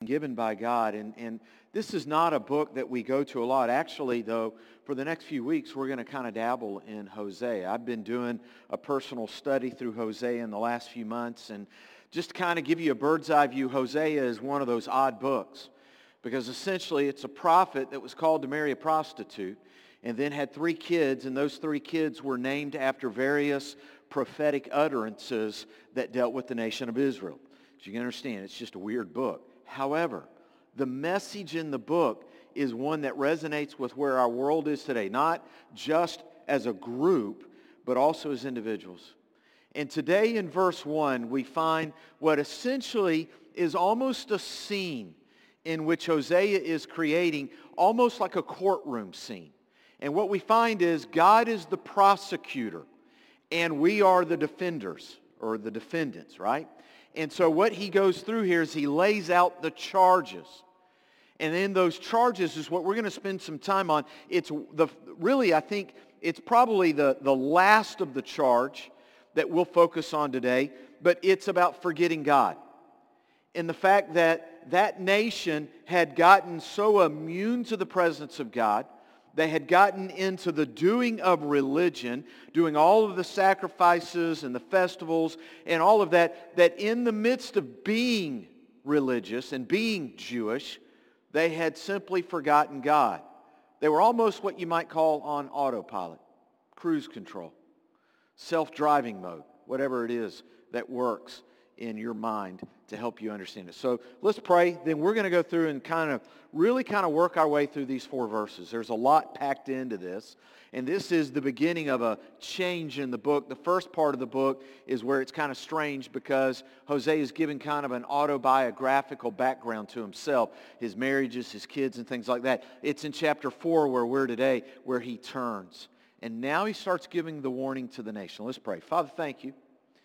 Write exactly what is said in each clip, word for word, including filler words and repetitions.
given by God. And, and this is not a book that we go to a lot. Actually, though, for the next few weeks, we're going to kind of dabble in Hosea. I've been doing a personal study through Hosea in the last few months. And just to kind of give you a bird's eye view, Hosea is one of those odd books. Because essentially, it's a prophet that was called to marry a prostitute and then had three kids, and those three kids were named after various prophetic utterances that dealt with the nation of Israel. As you can understand, it's just a weird book. However, the message in the book is one that resonates with where our world is today, not just as a group, but also as individuals. And today in verse one, we find what essentially is almost a scene in which Hosea is creating, almost like a courtroom scene. And what we find is God is the prosecutor, and we are the defenders, or the defendants, right? And so what he goes through here is he lays out the charges. And then those charges is what we're going to spend some time on. It's the really, I think, it's probably the, the last of the charge that we'll focus on today, but it's about forgetting God. And the fact that that nation had gotten so immune to the presence of God, they had gotten into the doing of religion, doing all of the sacrifices and the festivals and all of that, that in the midst of being religious and being Jewish, they had simply forgotten God. They were almost what you might call on autopilot, cruise control, self-driving mode, whatever it is that works in your mind to help you understand it. So let's pray. Then we're going to go through and kind of really kind of work our way through these four verses. There's a lot packed into this. And this is the beginning of a change in the book. The first part of the book is where it's kind of strange because Hosea is given kind of an autobiographical background to himself, his marriages, his kids, and things like that. It's in chapter four where we're today, where he turns. And now he starts giving the warning to the nation. Let's pray. Father, thank you.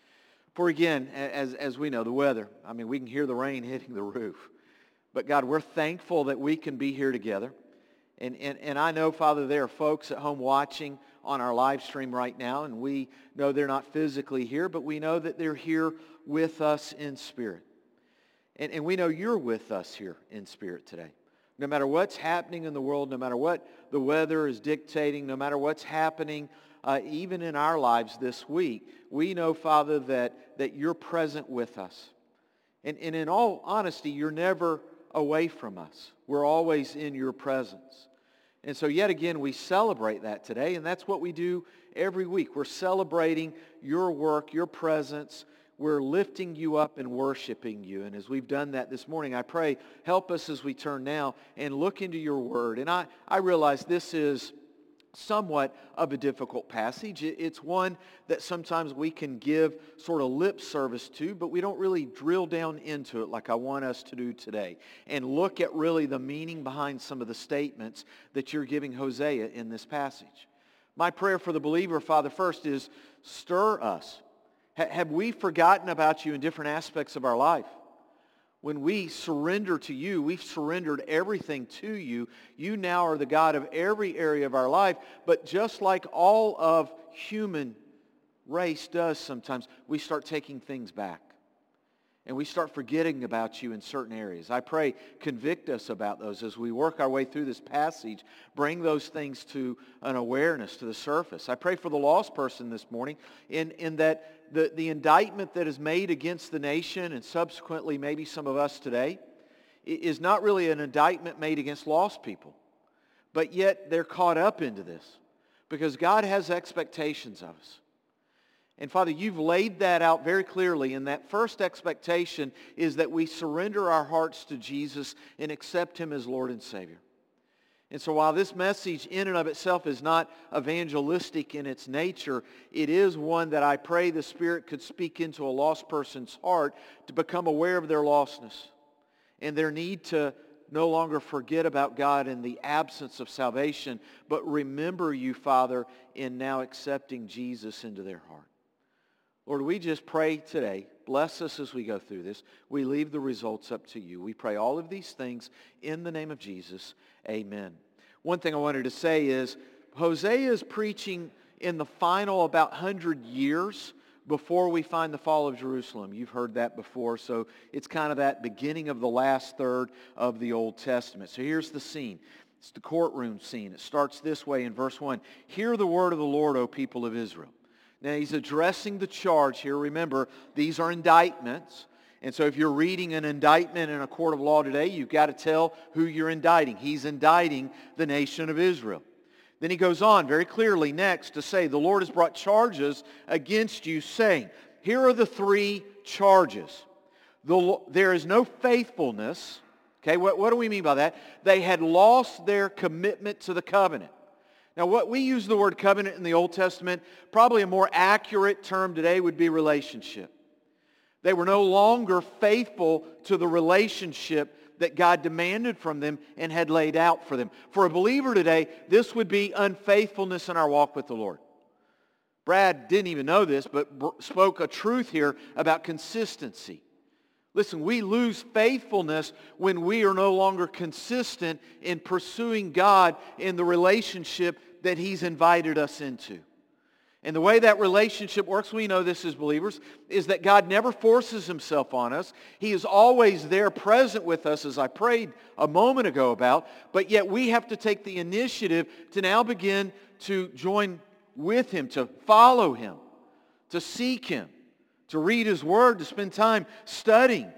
For again, as, as we know, the weather, I mean, we can hear the rain hitting the roof. But God, we're thankful that we can be here together. And, and, and I know, Father, there are folks at home watching on our live stream right now, and we know they're not physically here, but we know that they're here with us in spirit. And, and we know you're with us here in spirit today. No matter what's happening in the world, no matter what the weather is dictating, no matter what's happening Uh, even in our lives this week, we know, Father, that, that you're present with us. And, and in all honesty, you're never away from us. We're always in your presence. And so yet again, we celebrate that today, and that's what we do every week. We're celebrating your work, your presence. We're lifting you up and worshiping you. And as we've done that this morning, I pray, help us as we turn now and look into your word. And I, I realize this is somewhat of a difficult passage. It's one that sometimes we can give sort of lip service to, but we don't really drill down into it like I want us to do today and look at really the meaning behind some of the statements that you're giving Hosea in this passage. My prayer for the believer, Father, first is stir us. H- have we forgotten about you in different aspects of our life? When we surrender to you, we've surrendered everything to you. You now are the God of every area of our life. But just like all of human race does sometimes, we start taking things back. And we start forgetting about you in certain areas. I pray, convict us about those as we work our way through this passage. Bring those things to an awareness, to the surface. I pray for the lost person this morning in, in that the, the indictment that is made against the nation and subsequently maybe some of us today is not really an indictment made against lost people. But yet they're caught up into this because God has expectations of us. And Father, you've laid that out very clearly, and that first expectation is that we surrender our hearts to Jesus and accept him as Lord and Savior. And so while this message in and of itself is not evangelistic in its nature, it is one that I pray the Spirit could speak into a lost person's heart to become aware of their lostness and their need to no longer forget about God in the absence of salvation, but remember you, Father, in now accepting Jesus into their heart. Lord, we just pray today, bless us as we go through this. We leave the results up to you. We pray all of these things in the name of Jesus. Amen. One thing I wanted to say is Hosea is preaching in the final about one hundred years before we find the fall of Jerusalem. You've heard that before, so it's kind of that beginning of the last third of the Old Testament. So here's the scene. It's the courtroom scene. It starts this way in verse one. Hear the word of the Lord, O people of Israel. Now he's addressing the charge here. Remember, these are indictments. And so if you're reading an indictment in a court of law today, you've got to tell who you're indicting. He's indicting the nation of Israel. Then he goes on very clearly next to say, the Lord has brought charges against you, saying, here are the three charges. The, there is no faithfulness. Okay, what, what do we mean by that? They had lost their commitment to the covenant. Now, what we use the word covenant in the Old Testament, probably a more accurate term today would be relationship. They were no longer faithful to the relationship that God demanded from them and had laid out for them. For a believer today, this would be unfaithfulness in our walk with the Lord. Brad didn't even know this, but spoke a truth here about consistency. Listen, we lose faithfulness when we are no longer consistent in pursuing God in the relationship that He's invited us into. And the way that relationship works, we know this as believers, is that God never forces Himself on us. He is always there present with us, as I prayed a moment ago about, but yet we have to take the initiative to now begin to join with Him, to follow Him, to seek Him, to read His Word, to spend time studying.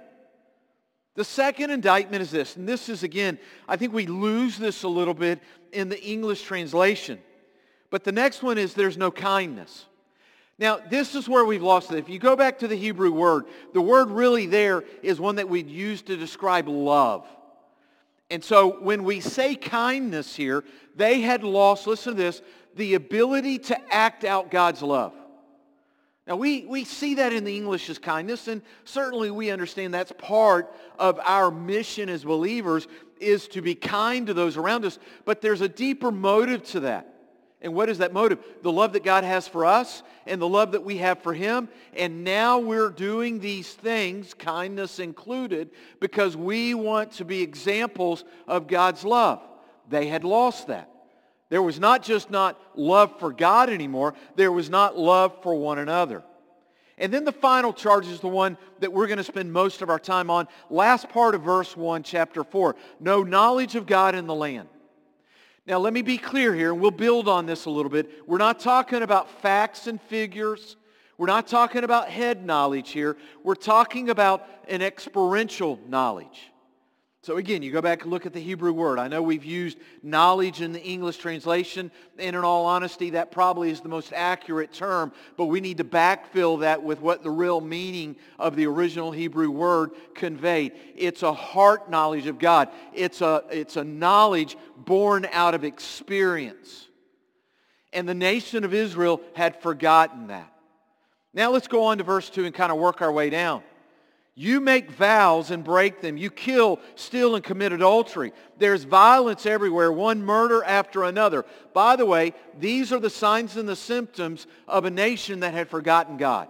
The second indictment is this, and this is, again, I think we lose this a little bit in the English translation. But the next one is there's no kindness. Now, this is where we've lost it. If you go back to the Hebrew word, the word really there is one that we'd use to describe love. And so when we say kindness here, they had lost, listen to this, the ability to act out God's love. Now, we, we see that in the English as kindness, and certainly we understand that's part of our mission as believers is to be kind to those around us, but there's a deeper motive to that. And what is that motive? The love that God has for us and the love that we have for Him. And now we're doing these things, kindness included, because we want to be examples of God's love. They had lost that. There was not just not love for God anymore. There was not love for one another. And then the final charge is the one that we're going to spend most of our time on. Last part of verse one, chapter four. No knowledge of God in the land. Now, let me be clear here, and we'll build on this a little bit. We're not talking about facts and figures. We're not talking about head knowledge here. We're talking about an experiential knowledge. So again, you go back and look at the Hebrew word. I know we've used knowledge in the English translation, and in all honesty, that probably is the most accurate term, but we need to backfill that with what the real meaning of the original Hebrew word conveyed. It's a heart knowledge of God. It's a, it's a knowledge born out of experience. And the nation of Israel had forgotten that. Now let's go on to verse two and kind of work our way down. You make vows and break them. You kill, steal, and commit adultery. There's violence everywhere, one murder after another. By the way, these are the signs and the symptoms of a nation that had forgotten God.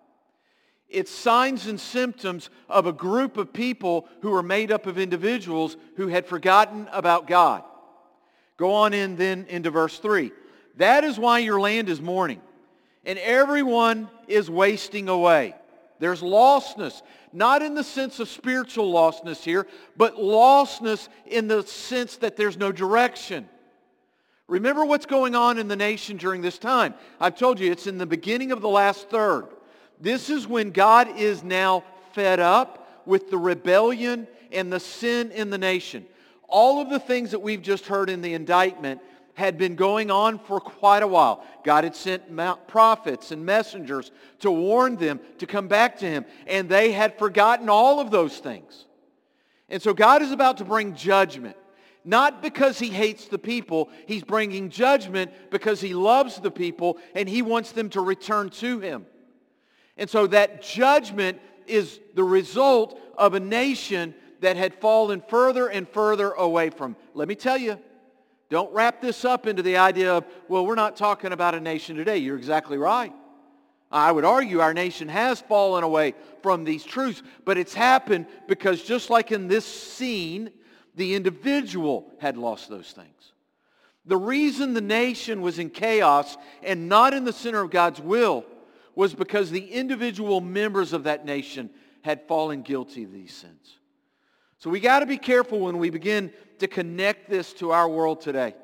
It's signs and symptoms of a group of people who are made up of individuals who had forgotten about God. Go on in then into verse three. That is why your land is mourning, and everyone is wasting away. There's lostness, not in the sense of spiritual lostness here, but lostness in the sense that there's no direction. Remember what's going on in the nation during this time. I've told you it's in the beginning of the last third. This is when God is now fed up with the rebellion and the sin in the nation. All of the things that we've just heard in the indictment had been going on for quite a while. God had sent prophets and messengers to warn them to come back to Him, and they had forgotten all of those things. And so God is about to bring judgment, not because He hates the people. He's bringing judgment because He loves the people, and He wants them to return to Him. And so that judgment is the result of a nation that had fallen further and further away from. Let me tell you, don't wrap this up into the idea of, well, we're not talking about a nation today. You're exactly right. I would argue our nation has fallen away from these truths, but it's happened because just like in this scene, the individual had lost those things. The reason the nation was in chaos and not in the center of God's will was because the individual members of that nation had fallen guilty of these sins. So we got to be careful when we begin to connect this to our world today.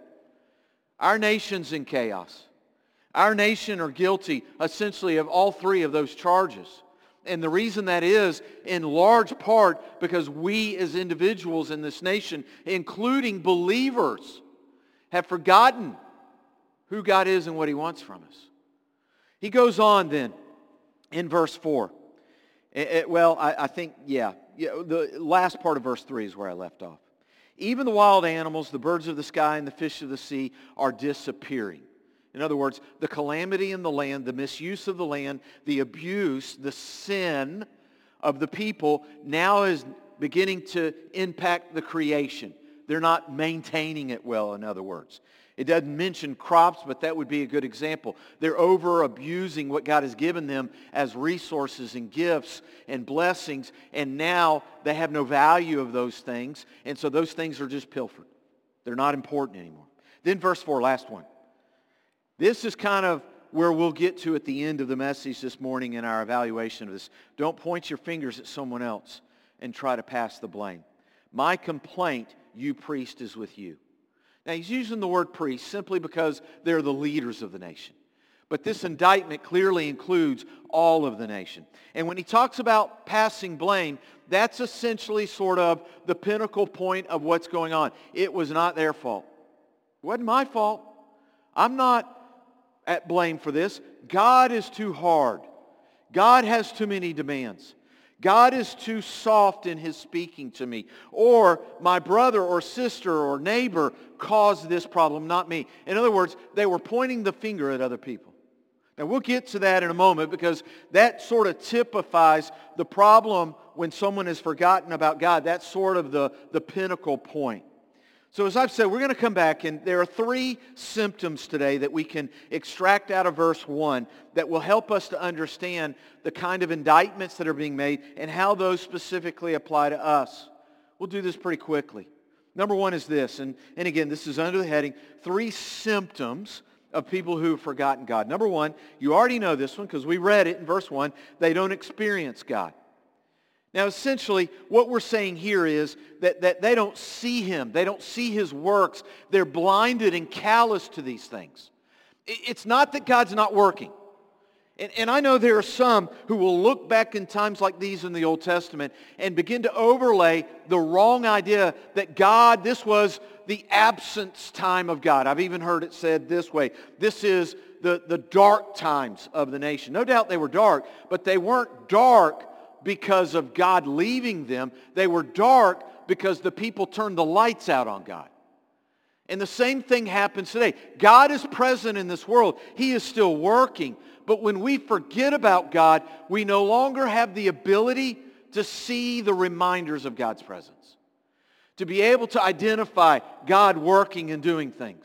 Our nation's in chaos. Our nation are guilty essentially of all three of those charges. And the reason that is in large part because we as individuals in this nation, including believers, have forgotten who God is and what He wants from us. He goes on then in verse four. It, it, well, I, I think, yeah, yeah, the last part of verse three is where I left off. Even the wild animals, the birds of the sky, and the fish of the sea are disappearing. In other words, the calamity in the land, the misuse of the land, the abuse, the sin of the people now is beginning to impact the creation. They're not maintaining it well, in other words. It doesn't mention crops, but that would be a good example. They're over-abusing what God has given them as resources and gifts and blessings, and now they have no value of those things, and so those things are just pilfered. They're not important anymore. Then verse four, last one. This is kind of where we'll get to at the end of the message this morning in our evaluation of this. Don't point your fingers at someone else and try to pass the blame. My complaint, you priest, is with you. Now, he's using the word priest simply because they're the leaders of the nation. But this indictment clearly includes all of the nation. And when he talks about passing blame, that's essentially sort of the pinnacle point of what's going on. It was not their fault. It wasn't my fault. I'm not at blame for this. God is too hard. God has too many demands. God is too soft in His speaking to me. Or my brother or sister or neighbor caused this problem, not me. In other words, they were pointing the finger at other people. Now we'll get to that in a moment because that sort of typifies the problem when someone has forgotten about God. That's sort of the, the pinnacle point. So as I've said, we're going to come back, and there are three symptoms today that we can extract out of verse one that will help us to understand the kind of indictments that are being made and how those specifically apply to us. We'll do this pretty quickly. Number one is this, and, and again, this is under the heading, three symptoms of people who have forgotten God. Number one, you already know this one because we read it in verse one, they don't experience God. Now, essentially, what we're saying here is that, that they don't see Him. They don't see His works. They're blinded and callous to these things. It's not that God's not working. And, and I know there are some who will look back in times like these in the Old Testament and begin to overlay the wrong idea that God, this was the absence time of God. I've even heard it said this way. This is the, the dark times of the nation. No doubt they were dark, but they weren't dark because of God leaving them. They were dark because the people turned the lights out on God. And the same thing happens today. God is present in this world. He is still working. But when we forget about God, we no longer have the ability to see the reminders of God's presence. To be able to identify God working and doing things.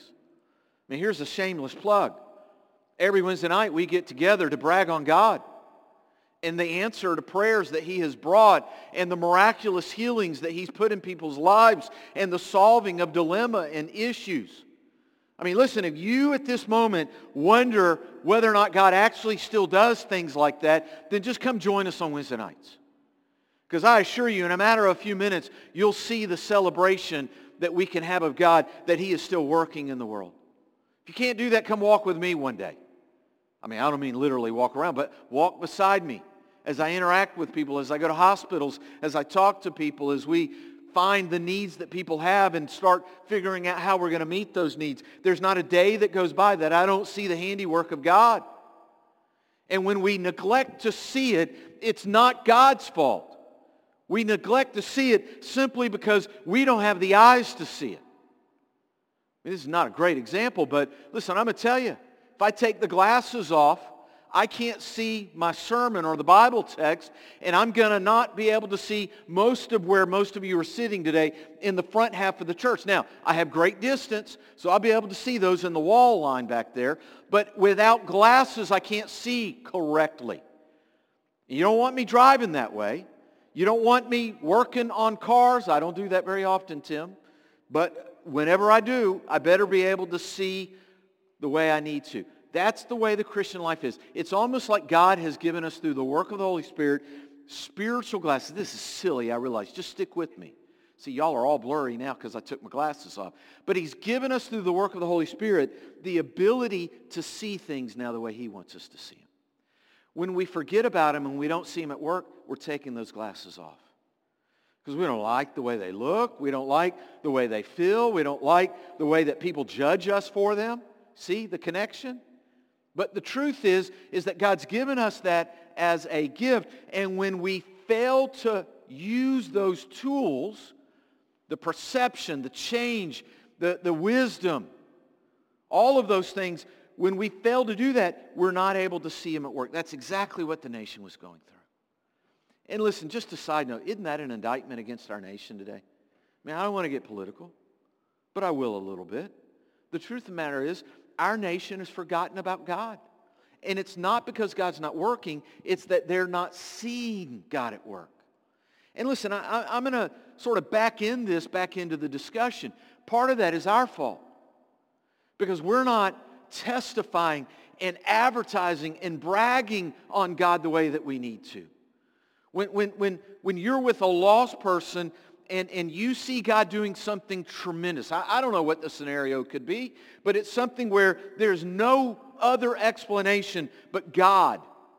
I mean, here's a shameless plug. Every Wednesday night we get together to brag on God and the answer to prayers that He has brought and the miraculous healings that He's put in people's lives and the solving of dilemma and issues. I mean, listen, if you at this moment wonder whether or not God actually still does things like that, then just come join us on Wednesday nights. Because I assure you, in a matter of a few minutes, you'll see the celebration that we can have of God, that He is still working in the world. If you can't do that, come walk with me one day. I mean, I don't mean literally walk around, but walk beside me as I interact with people, as I go to hospitals, as I talk to people, as we find the needs that people have and start figuring out how we're going to meet those needs. There's not a day that goes by that I don't see the handiwork of God. And when we neglect to see it, it's not God's fault. We neglect to see it simply because we don't have the eyes to see it. This is not a great example, but listen, I'm going to tell you, if I take the glasses off, I can't see my sermon or the Bible text, and I'm going to not be able to see most of where most of you are sitting today in the front half of the church. Now, I have great distance, so I'll be able to see those in the wall line back there, but without glasses, I can't see correctly. You don't want me driving that way. You don't want me working on cars. I don't do that very often, Tim, but whenever I do, I better be able to see the way I need to. That's the way the Christian life is. It's almost like God has given us, through the work of the Holy Spirit, spiritual glasses. This is silly, I realize. Just stick with me. See, y'all are all blurry now because I took my glasses off. But He's given us, through the work of the Holy Spirit, the ability to see things now the way He wants us to see them. When we forget about Him and we don't see Him at work, we're taking those glasses off. Because we don't like the way they look. We don't like the way they feel. We don't like the way that people judge us for them. See the connection? But the truth is, is that God's given us that as a gift. And when we fail to use those tools, the perception, the change, the, the wisdom, all of those things, when we fail to do that, we're not able to see Him at work. That's exactly what the nation was going through. And listen, just a side note, isn't that an indictment against our nation today? I mean, I don't want to get political, but I will a little bit. The truth of the matter is, our nation has forgotten about God. And it's not because God's not working, it's that they're not seeing God at work. And listen, I, I'm going to sort of back in this, back into the discussion. Part of that is our fault. Because we're not testifying and advertising and bragging on God the way that we need to. When, when, when, when you're with a lost person and, and you see God doing something tremendous, I, I don't know what the scenario could be, but it's something where there's no other explanation but God.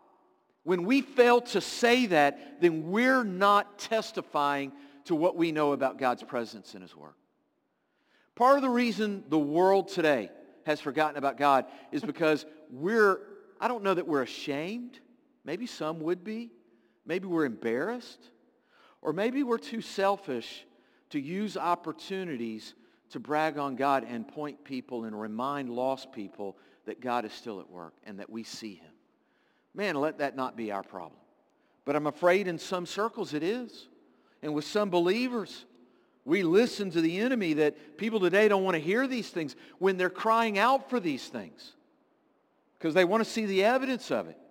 When we fail to say that, then we're not testifying to what we know about God's presence in His work. Part of the reason the world today has forgotten about God is because we're, I don't know that we're ashamed. Maybe some would be. Maybe we're embarrassed. Or maybe we're too selfish to use opportunities to brag on God and point people and remind lost people that God is still at work and that we see Him. Man, let that not be our problem. But I'm afraid in some circles it is. And with some believers, we listen to the enemy that people today don't want to hear these things when they're crying out for these things because they want to see the evidence of it.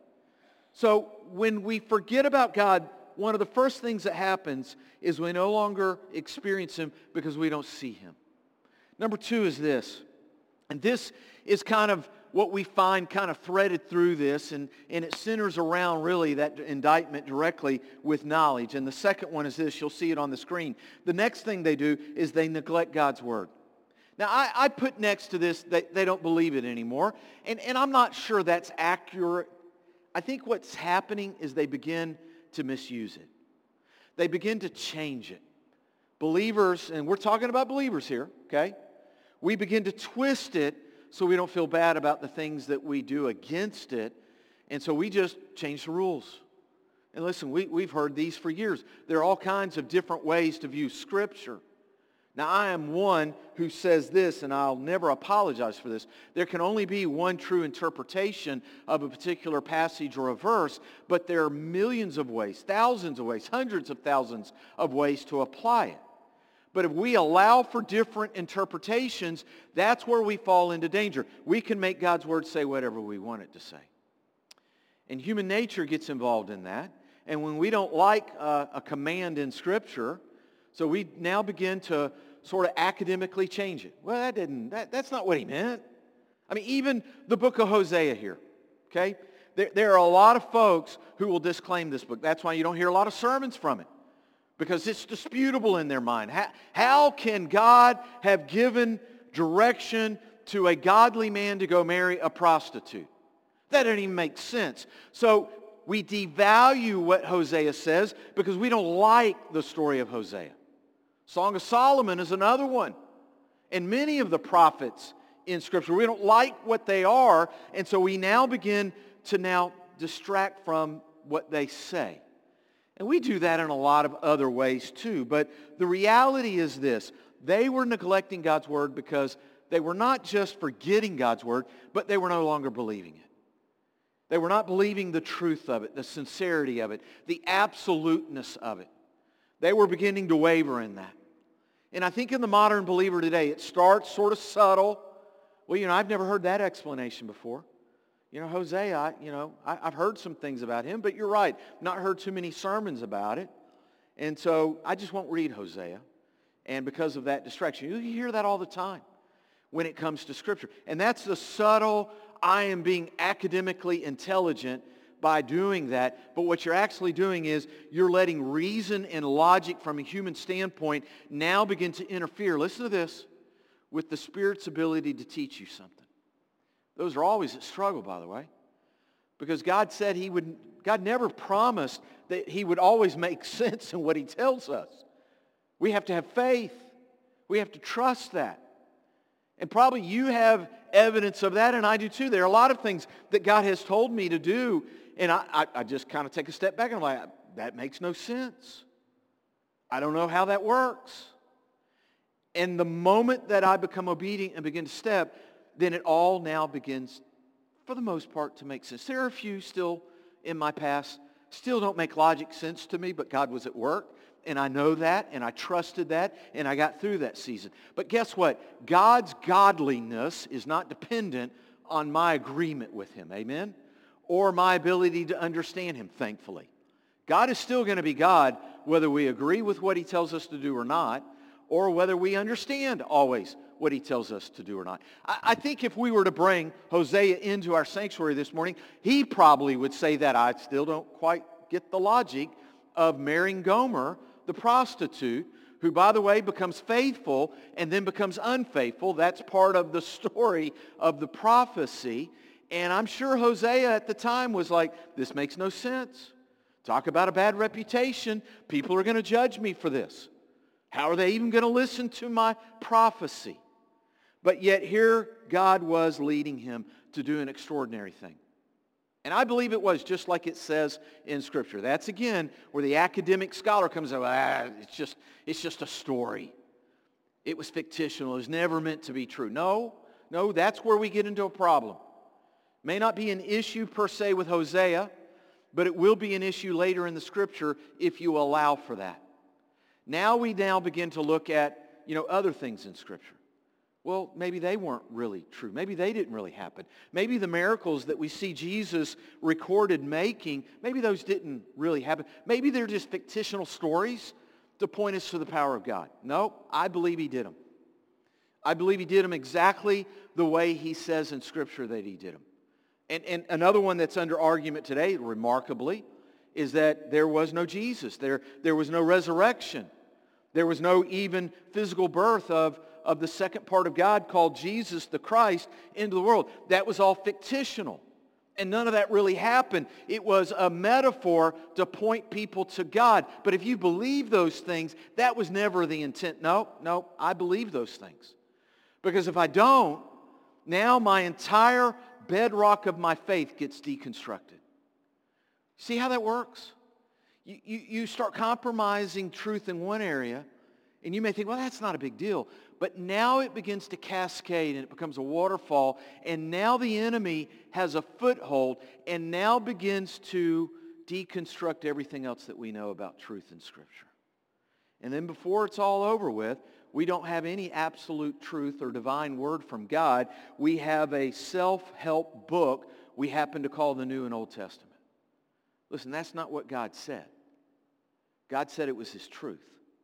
So when we forget about God, one of the first things that happens is we no longer experience Him because we don't see Him. Number two is this, and this is kind of what we find kind of threaded through this, and, and it centers around really that indictment directly with knowledge. And the second one is this, you'll see it on the screen. The next thing they do is they neglect God's Word. Now, I, I put next to this that they don't believe it anymore, and, and I'm not sure that's accurate. I think what's happening is they begin to misuse it. They begin to change it. Believers, and we're talking about believers here, okay? We begin to twist it so we don't feel bad about the things that we do against it, and so we just change the rules. And listen, we, we've heard these for years. There are all kinds of different ways to view Scripture. Now, I am one who says this, and I'll never apologize for this. There can only be one true interpretation of a particular passage or a verse, but there are millions of ways, thousands of ways, hundreds of thousands of ways to apply it. But if we allow for different interpretations, that's where we fall into danger. We can make God's Word say whatever we want it to say. And human nature gets involved in that. And when we don't like uh, a command in Scripture, so we now begin to sort of academically change it. Well, that didn't, that, that's not what he meant. I mean, even the book of Hosea here, okay? There, there are a lot of folks who will disclaim this book. That's why you don't hear a lot of sermons from it, because it's disputable in their mind. How, how can God have given direction to a godly man to go marry a prostitute? That doesn't even make sense. So we devalue what Hosea says because we don't like the story of Hosea. Song of Solomon is another one. And many of the prophets in Scripture, we don't like what they are, and so we now begin to now distract from what they say. And we do that in a lot of other ways too. But the reality is this. They were neglecting God's Word because they were not just forgetting God's Word, but they were no longer believing it. They were not believing the truth of it, the sincerity of it, the absoluteness of it. They were beginning to waver in that. And I think in the modern believer today, it starts sort of subtle. Well, you know, I've never heard that explanation before. You know, Hosea, I, you know, I, I've heard some things about him, but you're right. Not heard too many sermons about it. And so I just won't read Hosea. And because of that distraction, you hear that all the time when it comes to Scripture. And that's the subtle I am being academically intelligent by doing that. But what you're actually doing is you're letting reason and logic from a human standpoint now begin to interfere. Listen to this. With the Spirit's ability to teach you something. Those are always a struggle, by the way. Because God said he would, God never promised that he would always make sense in what he tells us. We have to have faith. We have to trust that. And probably you have evidence of that, and I do too. There are a lot of things that God has told me to do, and I, I, I just kind of take a step back and I'm like, that makes no sense. I don't know how that works. And the moment that I become obedient and begin to step, then it all now begins, for the most part, to make sense. There are a few still in my past, still don't make logic sense to me, but God was at work, and I know that, and I trusted that, and I got through that season. But guess what? God's godliness is not dependent on my agreement with him, amen? Or my ability to understand him, thankfully. God is still going to be God, whether we agree with what he tells us to do or not, or whether we understand always what he tells us to do or not. I, I think if we were to bring Hosea into our sanctuary this morning, he probably would say that. I still don't quite get the logic of marrying Gomer, the prostitute, who, by the way, becomes faithful and then becomes unfaithful. That's part of the story of the prophecy. And I'm sure Hosea at the time was like, this makes no sense. Talk about a bad reputation. People are going to judge me for this. How are they even going to listen to my prophecy? But yet here God was leading him to do an extraordinary thing. And I believe it was just like it says in Scripture. That's again where the academic scholar comes out, ah, it's just, it's just a story. It was fictional. It was never meant to be true. No, no, that's where we get into a problem. May not be an issue per se with Hosea, but it will be an issue later in the Scripture if you allow for that. Now we now begin to look at, you know, other things in Scripture. Well, maybe they weren't really true. Maybe they didn't really happen. Maybe the miracles that we see Jesus recorded making, maybe those didn't really happen. Maybe they're just fictional stories to point us to the power of God. No, I believe he did them. I believe he did them exactly the way he says in Scripture that he did them. And, and another one that's under argument today, remarkably, is that there was no Jesus. There, there was no resurrection. There was no even physical birth of, of the second part of God called Jesus the Christ into the world. That was all fictional. And none of that really happened. It was a metaphor to point people to God. But if you believe those things, that was never the intent. No, no, I believe those things. Because if I don't, now my entire bedrock of my faith gets deconstructed. See how that works? You, you, you start compromising truth in one area, and you may think, well, that's not a big deal. But now it begins to cascade, and it becomes a waterfall, and now the enemy has a foothold, and now begins to deconstruct everything else that we know about truth in Scripture. And then before it's all over with, we don't have any absolute truth or divine word from God. We have a self-help book we happen to call the New and Old Testament. Listen, that's not what God said. God said it was his truth.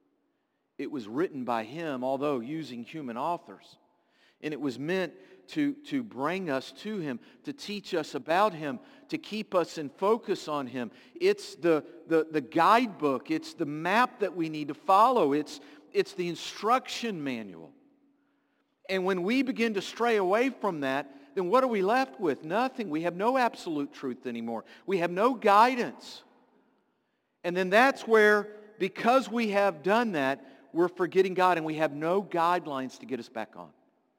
It was written by him, although using human authors. And it was meant to, to bring us to him, to teach us about him, to keep us in focus on him. It's the, the, the guidebook. It's the map that we need to follow. It's, it's the instruction manual. And when we begin to stray away from that, then what are we left with? Nothing. We have no absolute truth anymore. We have no guidance. And then that's where, because we have done that, we're forgetting God and we have no guidelines to get us back on.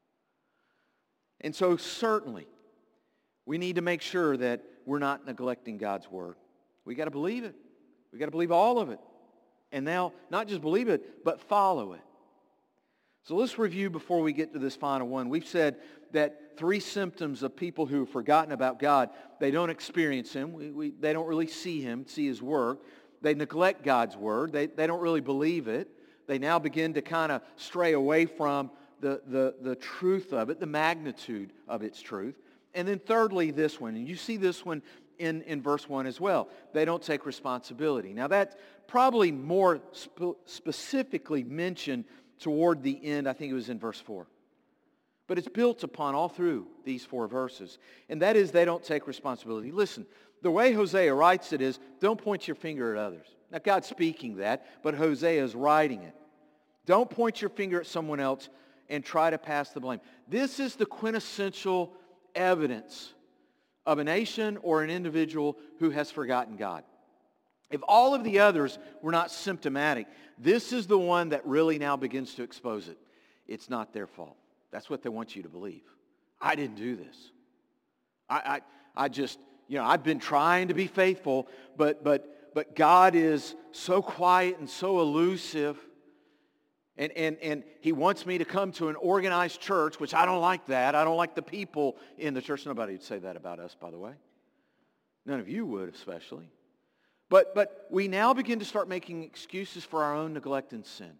And so certainly, we need to make sure that we're not neglecting God's word. We got to believe it. We got to believe all of it. And now, not just believe it, but follow it. So let's review before we get to this final one. We've said that three symptoms of people who have forgotten about God: they don't experience him. We, we, they don't really see him, see his work. They neglect God's word. They, they don't really believe it. They now begin to kind of stray away from the, the, the truth of it, the magnitude of its truth. And then thirdly, this one. And you see this one in, in verse one as well. They don't take responsibility. Now that's probably more spe- specifically mentioned toward the end. I think it was in verse four. But it's built upon all through these four verses. And that is they don't take responsibility. Listen, the way Hosea writes it is, don't point your finger at others. Now, God's speaking that, but Hosea is writing it. Don't point your finger at someone else and try to pass the blame. This is the quintessential evidence of a nation or an individual who has forgotten God. If all of the others were not symptomatic, this is the one that really now begins to expose it. It's not their fault. That's what they want you to believe. I didn't do this. I, I, I just, you know, I've been trying to be faithful, but, but, but God is so quiet and so elusive, and, and, and He wants me to come to an organized church, which I don't like that. I don't like the people in the church. Nobody would say that about us, by the way. None of you would, especially. But, but we now begin to start making excuses for our own neglect and sin.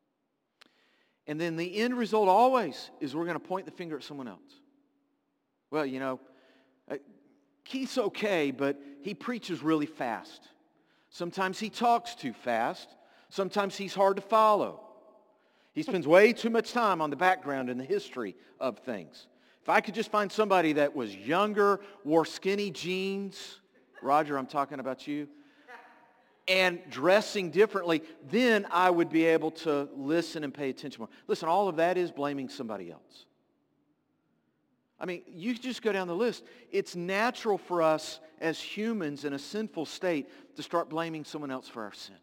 And then the end result always is we're going to point the finger at someone else. Well, you know, Keith's okay, but he preaches really fast. Sometimes he talks too fast. Sometimes he's hard to follow. He spends way too much time on the background and the history of things. If I could just find somebody that was younger, wore skinny jeans, Roger, I'm talking about you, and dressing differently, then I would be able to listen and pay attention more. Listen, all of that is blaming somebody else. I mean, you just go down the list. It's natural for us as humans in a sinful state to start blaming someone else for our sin.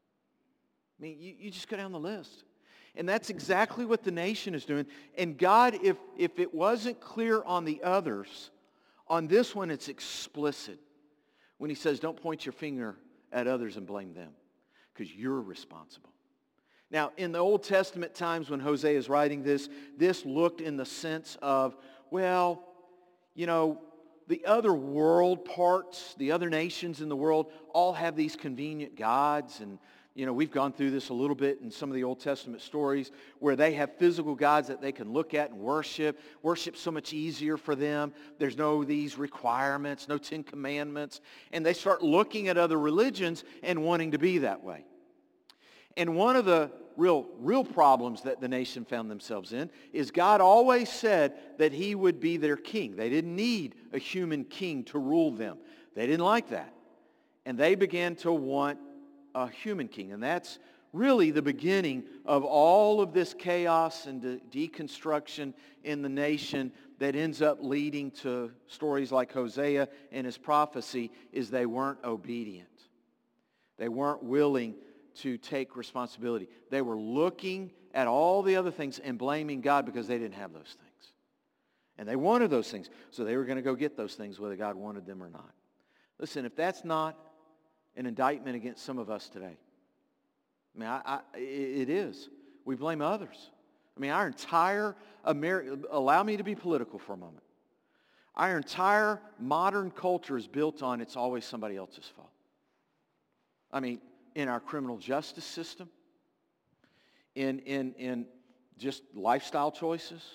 I mean, you, you just go down the list. And that's exactly what the nation is doing. And God, if, if it wasn't clear on the others, on this one it's explicit. When He says, don't point your finger at others and blame them, because you're responsible. Now, in the Old Testament times when Hosea is writing this, this looked in the sense of, well, you know, the other world parts, the other nations in the world all have these convenient gods, and you know, we've gone through this a little bit in some of the Old Testament stories where they have physical gods that they can look at and worship. Worship's so much easier for them. There's no these requirements, no Ten Commandments. And they start looking at other religions and wanting to be that way. And one of the real, real problems that the nation found themselves in is God always said that He would be their king. They didn't need a human king to rule them. They didn't like that. And they began to want a human king. And that's really the beginning of all of this chaos and de- deconstruction in the nation that ends up leading to stories like Hosea and his prophecy, is they weren't obedient. They weren't willing to take responsibility. They were looking at all the other things and blaming God because they didn't have those things. And they wanted those things. So they were going to go get those things whether God wanted them or not. Listen, if that's not an indictment against some of us today, I mean, I, I, it is. We blame others. I mean, our entire America, allow me to be political for a moment. Our entire modern culture is built on it's always somebody else's fault. I mean, in our criminal justice system, in, in, in just lifestyle choices,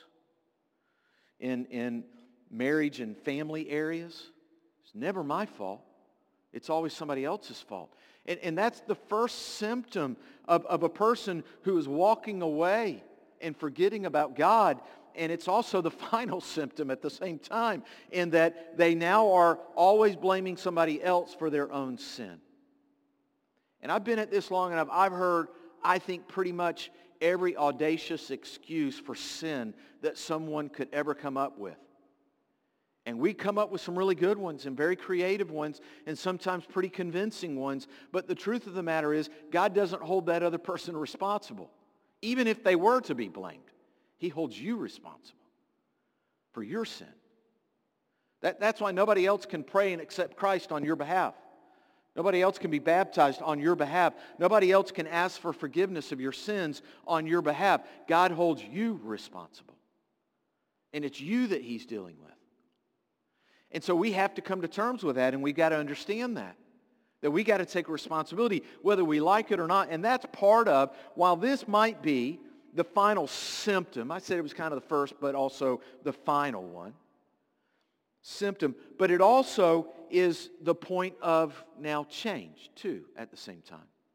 in, in marriage and family areas, it's never my fault. It's always somebody else's fault. And, and that's the first symptom of, of a person who is walking away and forgetting about God. And it's also the final symptom at the same time, in that they now are always blaming somebody else for their own sin. And I've been at this long enough. I've heard, I think, pretty much every audacious excuse for sin that someone could ever come up with. And we come up with some really good ones and very creative ones and sometimes pretty convincing ones. But the truth of the matter is, God doesn't hold that other person responsible. Even if they were to be blamed, He holds you responsible for your sin. That, that's why nobody else can pray and accept Christ on your behalf. Nobody else can be baptized on your behalf. Nobody else can ask for forgiveness of your sins on your behalf. God holds you responsible. And it's you that He's dealing with. And so we have to come to terms with that, and we've got to understand that. That we got to take responsibility, whether we like it or not. And that's part of, while this might be the final symptom, I said it was kind of the first, but also the final one, symptom, but it also is the point of now change, too, at the same time.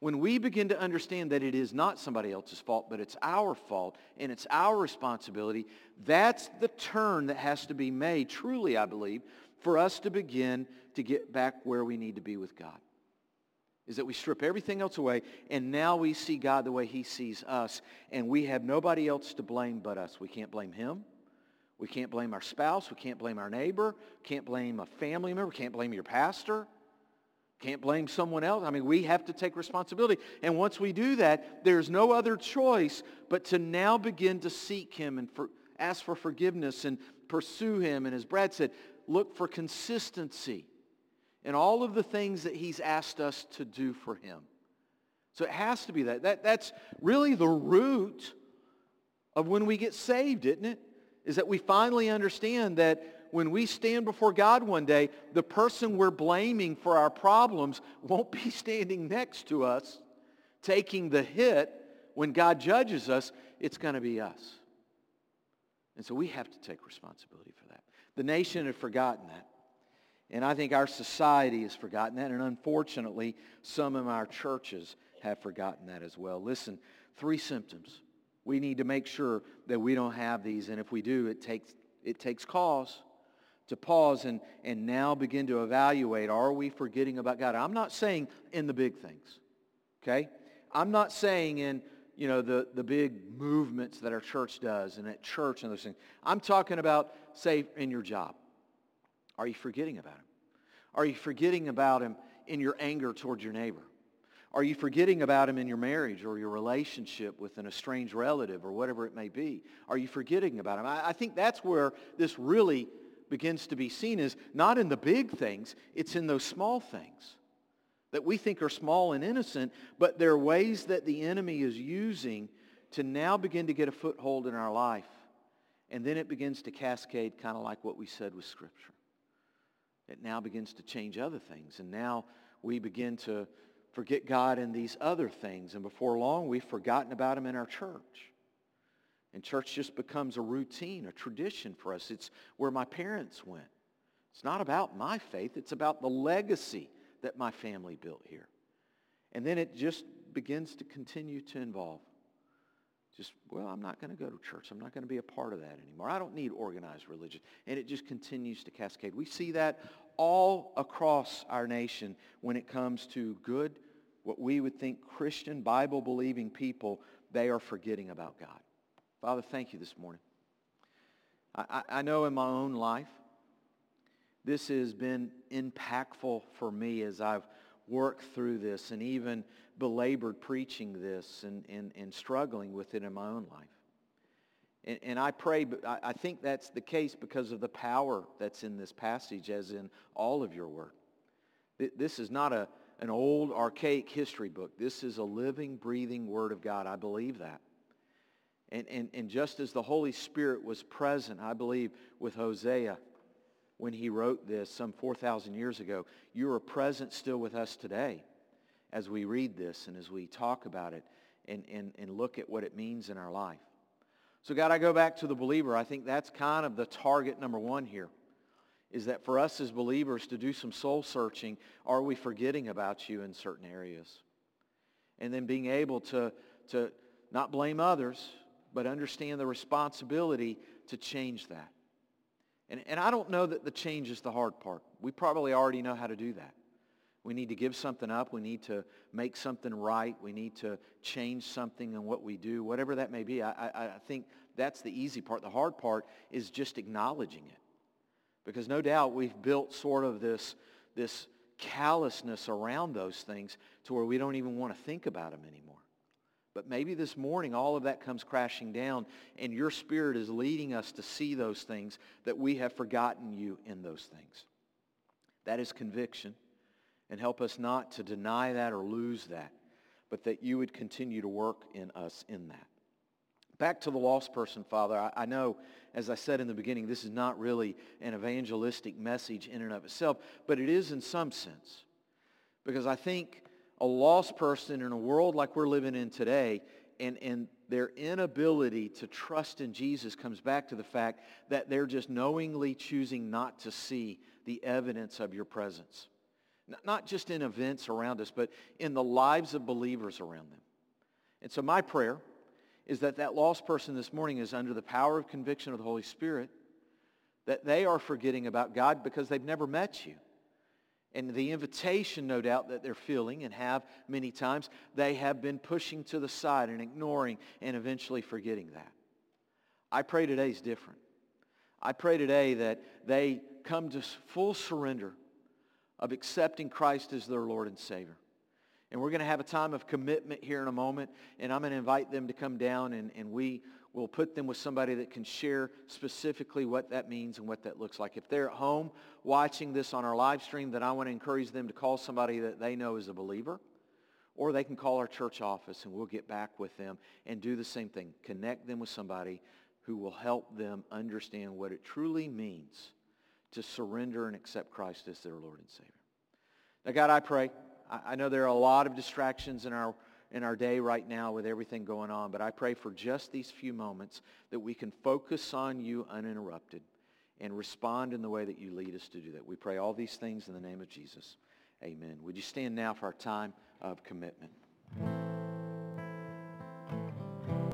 when we begin to understand that it is not somebody else's fault, but it's our fault and it's our responsibility, that's the turn that has to be made, truly, I believe, for us to begin to get back where we need to be with God. Is that we strip everything else away, and now we see God the way he sees us, and we have nobody else to blame but us. We can't blame him. We can't blame our spouse. We can't blame our neighbor. Can't blame a family member. Can't blame your pastor. Can't blame someone else. I mean, we have to take responsibility. And once we do that, there's no other choice but to now begin to seek him and for, ask for forgiveness and pursue him. And as Brad said, look for consistency in all of the things that he's asked us to do for him. So it has to be that. that that's really the root of when we get saved, isn't it? Is that we finally understand that when we stand before God one day, the person we're blaming for our problems won't be standing next to us taking the hit when God judges us. It's going to be us. And so we have to take responsibility for that. The nation had forgotten that. And I think our society has forgotten that. And unfortunately, some of our churches have forgotten that as well. Listen, three symptoms. We need to make sure that we don't have these. And if we do, it takes, it takes cause to pause and, and now begin to evaluate, are we forgetting about God? I'm not saying in the big things, okay? I'm not saying in, you know, the, the big movements that our church does and at church and those things. I'm talking about, say, in your job. Are you forgetting about him? Are you forgetting about him in your anger towards your neighbor? Are you forgetting about him in your marriage or your relationship with an estranged relative or whatever it may be? Are you forgetting about him? I, I think that's where this really begins to be seen, is not in the big things, it's in those small things that we think are small and innocent, but they're ways that the enemy is using to now begin to get a foothold in our life. And then it begins to cascade, kind of like what we said with Scripture. It now begins to change other things, and now we begin to forget God in these other things, and before long we've forgotten about him in our church. And church just becomes a routine, a tradition for us. It's where my parents went. It's not about my faith. It's about the legacy that my family built here. And then it just begins to continue to involve. Just, well, I'm not going to go to church. I'm not going to be a part of that anymore. I don't need organized religion. And it just continues to cascade. We see that all across our nation when it comes to good, what we would think Christian, Bible-believing people, they are forgetting about God. Father, thank you this morning. I, I know in my own life, this has been impactful for me as I've worked through this and even belabored preaching this and, and, and struggling with it in my own life. And, and I pray, but I, I think that's the case because of the power that's in this passage, as in all of your word. This is not a, an old, archaic history book. This is a living, breathing word of God. I believe that. And, and, and just as the Holy Spirit was present, I believe, with Hosea when he wrote this some four thousand years ago, you are present still with us today as we read this and as we talk about it and, and, and look at what it means in our life. So God, I go back to the believer. I think that's kind of the target number one here, is that for us as believers to do some soul searching, are we forgetting about you in certain areas? And then being able to, to not blame others, but understand the responsibility to change that. And, and I don't know that the change is the hard part. We probably already know how to do that. We need to give something up. We need to make something right. We need to change something in what we do, whatever that may be. I, I, I think that's the easy part. The hard part is just acknowledging it. Because no doubt we've built sort of this, this callousness around those things to where we don't even want to think about them anymore. But maybe this morning all of that comes crashing down and your Spirit is leading us to see those things, that we have forgotten you in those things. That is conviction. And help us not to deny that or lose that, but that you would continue to work in us in that. Back to the lost person, Father, I, I know, as I said in the beginning, this is not really an evangelistic message in and of itself, but it is in some sense. Because I think a lost person in a world like we're living in today, and, and their inability to trust in Jesus comes back to the fact that they're just knowingly choosing not to see the evidence of your presence. N- Not just in events around us, but in the lives of believers around them. And so my prayer is that that lost person this morning is under the power of conviction of the Holy Spirit, that they are forgetting about God because they've never met you. And the invitation, no doubt, that they're feeling and have many times, they have been pushing to the side and ignoring and eventually forgetting that. I pray today's different. I pray today that they come to full surrender of accepting Christ as their Lord and Savior. And we're going to have a time of commitment here in a moment, and I'm going to invite them to come down, and, and we will put them with somebody that can share specifically what that means and what that looks like. If they're at home watching this on our live stream, then I want to encourage them to call somebody that they know is a believer, or they can call our church office, and we'll get back with them and do the same thing. Connect them with somebody who will help them understand what it truly means to surrender and accept Christ as their Lord and Savior. Now, God, I pray. I know there are a lot of distractions in our in our day right now with everything going on, but I pray for just these few moments that we can focus on you uninterrupted and respond in the way that you lead us to do that. We pray all these things in the name of Jesus. Amen. Would you stand now for our time of commitment?